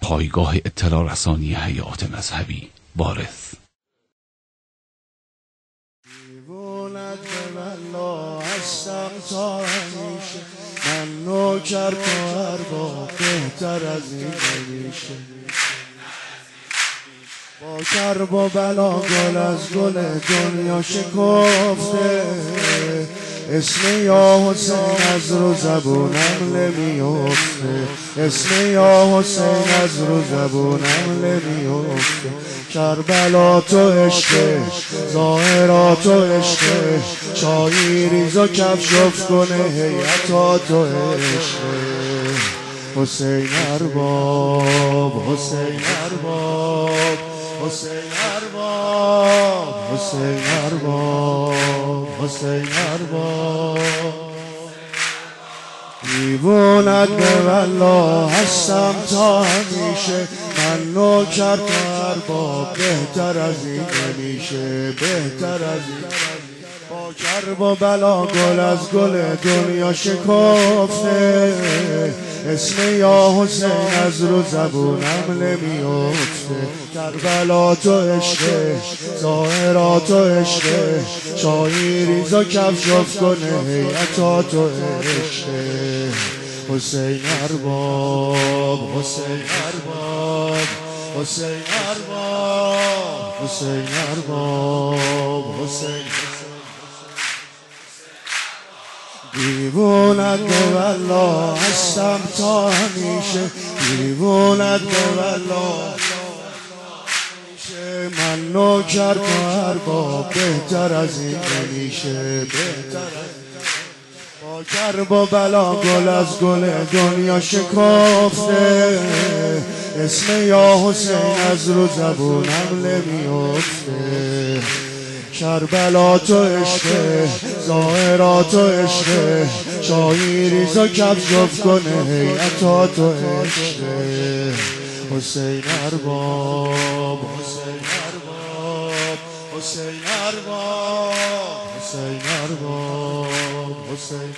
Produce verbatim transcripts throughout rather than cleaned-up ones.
پایگاه اطلاع رسانی حیات مذهبی وارث. دیوونت به والله هستم تا همیشه، من نوکر تو ارباب بهتر از این نمیشه. با کرب و بلا گل از گل دنیا شکفته، اسم یا حسین از رو زبونم نمیفته، اسم یا حسین از رو زبونم نمیفته. کربلا تو عشقه، ظاهرات تو عشقه، چایی ریز و کف جفت کنه هیئتا تو عشقه. حسین ارباب، حسین ارباب، حسین ارباب، حسین ارباب، حسین ارباب. دیوونت به والله هستم تا همیشه، من نوکر تو ارباب بهتر از این نمیشه، بهتر از این. با کرب و بلا گل از گل دنیا شکفته، اسم یا حسین از رو زبونم نمیفته. کربلا تو عشقه، ظاهرات تو عشقه، چایی ریز و کف جفت کنه هیئتا تو عشقه. حسین ارباب، حسین ارباب، حسین ارباب، حسین ارباب، حسین. دیوونت به والله هستم تا همیشه، دیوونت به والله همیشه، من نوکر تو ارباب بهتر از این نمیشه، بهتر از این. با کرب و بلا گل از گل دنیا شکفته، اسم یا حسین از رو زبونم نمیفته. کربلا تو عشقه، ظاهرات تو عشقه، چایی ریز و کف جفت کنه هیئتا تو عشقه. حسین ارباب، حسین ارباب، حسین ارباب، حسین ارباب، حسین.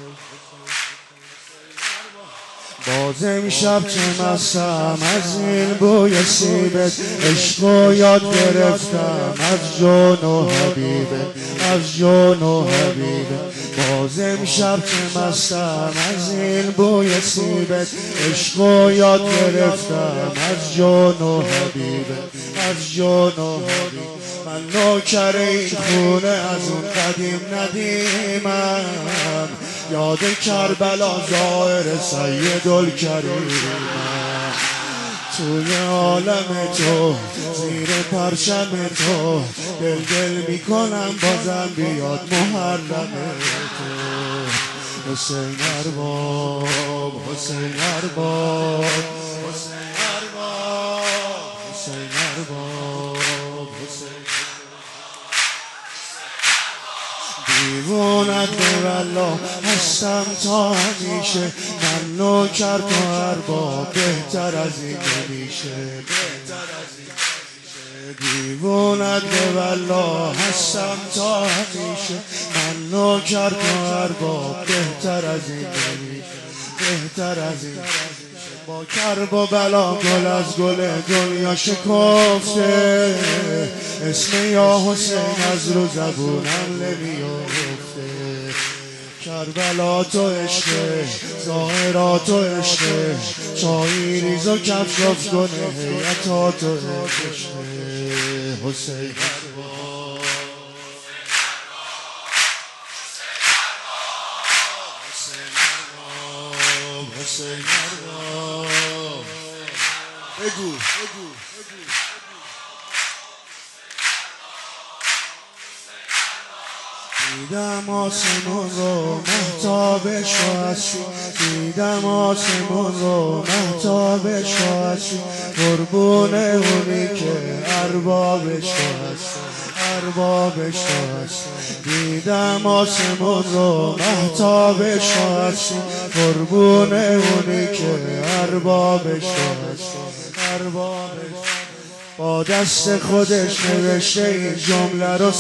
باز امشب چه مستم از این بوی سیبت، عشق و یاد گرفتم از جون و حبیبت، از جون و حبیبت. باز امشب چه مستم از این بوی سیبت، عشق و یاد گرفتم از جون و حبیبت، از جون و حبیبت. من نوکر این خونه از اون قدیم ندیمم، یاد کربلا ظاهر سیدالکریمم. توی عالم تو، زیر پرچم تو، دل دل میکنم بازم بیاد محرم تو. حسین ارباب، حسین ارباب، حسین ارباب، حسین ارباب، حسین. دیوونت به والله هستم تا همیشه، من نوکر تو ارباب بهتر از این نمیشه، بهتر از این نمیشه. دیوونت به والله هستم تا همیشه، من نوکر تو ارباب بهتر از این نمیشه، بهتر از این. با کرب و بلا گل از گل دنیا شکفته، اسم یا حسین از رو زبونم نمیفته. کربلا تو عشقه، ظاهرات تو عشقه، چایی ریز و کف جفت کنه هیئتا تو عشقه. حسین ارباب، حسین ارباب. بگو بگو دیدم آسمون رو مهتابش رو هستی، دیدم آسمون رو مهتابش رو هستی، قربون اونی که اربابش رو هستی، اربابش رو هستی. دیدم آسمون رو مهتابش رو هستی، قربون اونی که اربابش رو هستی، اربابش. با دست خودش نوشته این جمله رو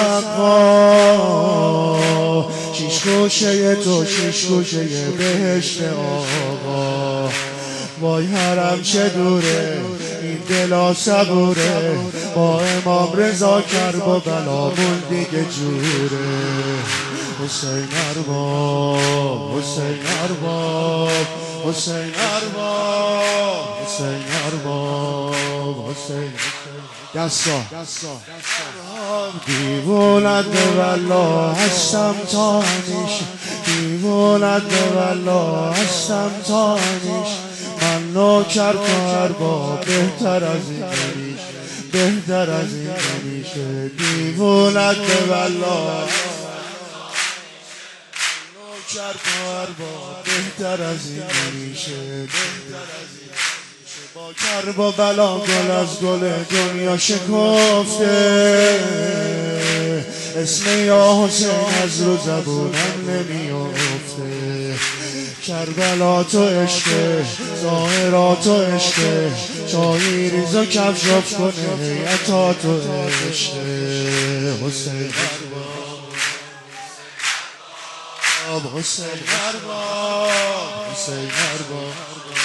سقا، شیش گوشه تو شیش گوشه بهشت آقا. وای حرم چه دوره این دلا صبوره با امام رضا کرب و بلامون دیگه جوره حسین ارباب حسین ارباب حسین ارباب حسین ارباب حسین دستا دیوونت به والله هستم تا همیشه دیوونت به والله هستم تا همیشه من نوکر تو ارباب بهتر از این نمیشه بهتر از این نمیشه دیوونت به والله نوکر تو ارباب بهتر از این نمیشه با کرب و بلا گل از گل دنیا شکفته اسم یا حسین از رو زبونم نمیافته کربلا تو عشقه ظاهرا تو عشقه چایی ریز و کفشاف کنه هیئتا تو عشقه حسین ارباب حسین ارباب حسین ارباب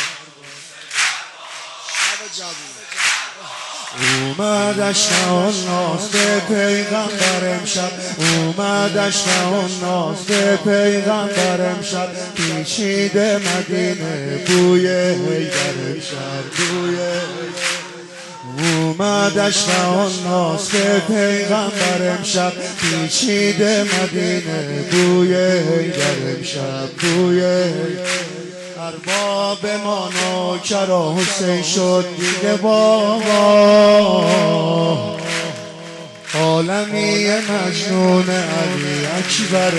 اومدش نهان ناز به پیغمبر امشب اومدش نهان ناز به پیغمبر امشب پیچیده مدینه بوی حیدر امشب بوی اومدش نهان ناز به پیغمبر امشب پیچیده مدینه بوی حیدر امشب بوی ارباب ما نوکر حسین شد دیگه بابا عالمی مجنون علی اکبر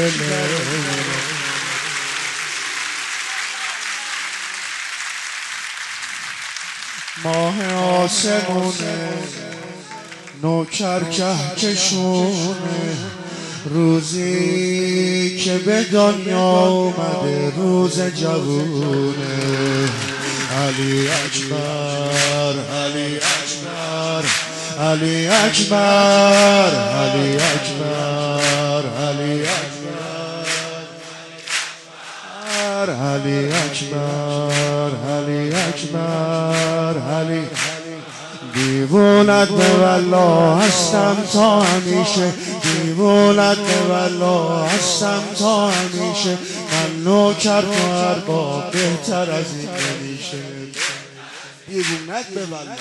ماه آسمونه نوکر کهکشونه روزی که به دنیا اومده روز جوونه علی اکبر علی اکبر علی اکبر علی اکبر علی اکبر علی اکبر علی اکبر علی دیوونت به والله هستم تا همیشه دیوونت به والله هستم تا همیشه من نوکر تو ارباب بهتر از این نمیشه دیوونت به والله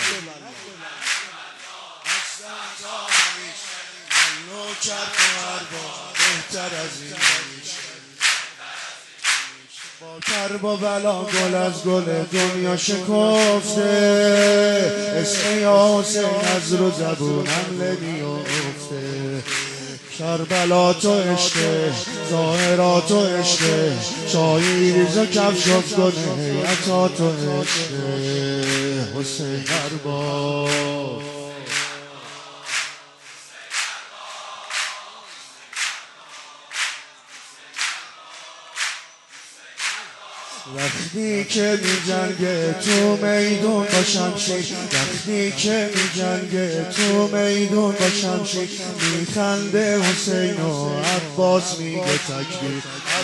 هستم تا همیشه من نوکر تو ارباب بهتر از این نمیشه با کرب و بلا گل از گل دنیا شکفته اسم یا حسین از رو زبونم نمیافته کربلا تو عشقه ظاهرا تو عشقه چایی ریز و کفشاف کنه هیئتا تو عشقه حسین ارباب وقتی که می جنگه تو میدون با شمشیر وقتی که می جنگه تو میدون با شمشیر می خنده حسین و عباس میگه تکبیر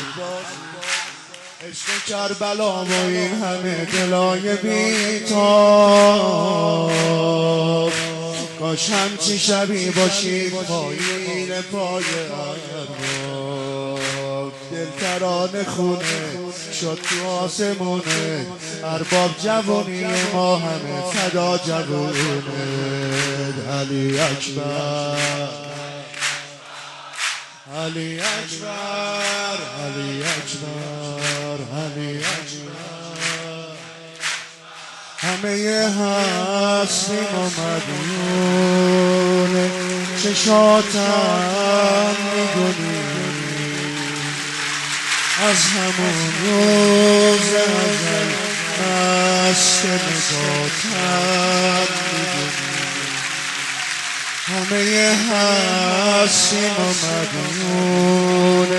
عشق کربلا و این همه دلای بیتاب کاش همچی شبی باشید پایین پای ارباب دل ترانه خونه شد تو آسمونه ارباب جوانی ما همه فدا جوونه علی اکبر علی اکبر علی اکبر علی اکبر همه هستیم و مدیونه چشاتم میدونی از همون روز ازل مست نگاتم میدونی همه هستیم و مدیونه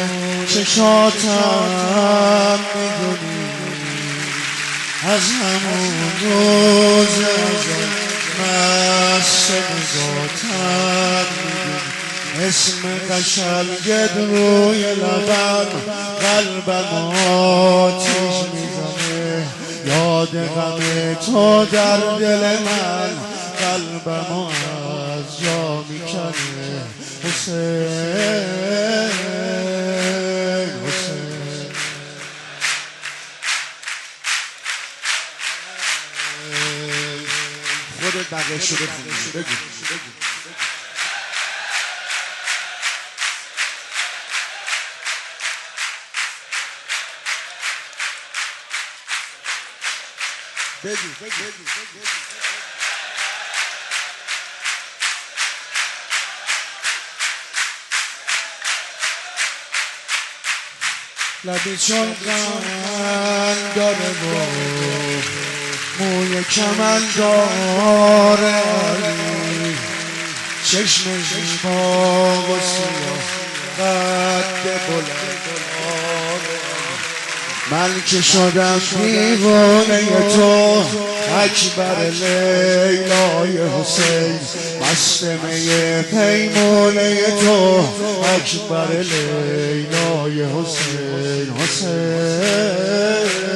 چشاتم میدونی از همون روز ازل مست نگاتم میدونی اسم قشنگت روی لبم قلبم آتیش میزنه یاد غم تو در دل من قلبمو از جا میکنه حسین حسین خودت بقیه شده خوندی بگو بگو لبی چون قند داره و موی کمن داره چشم زیبا و سیاه قد بلند من که شدم دیوانه تو اکبر لیلای حسین مست می پیمانه تو اکبر لیلای حسین حسین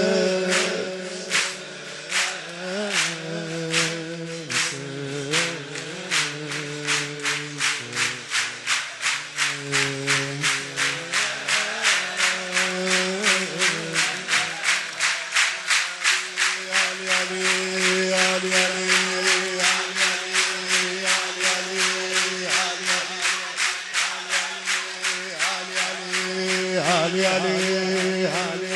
Ali Ali Ali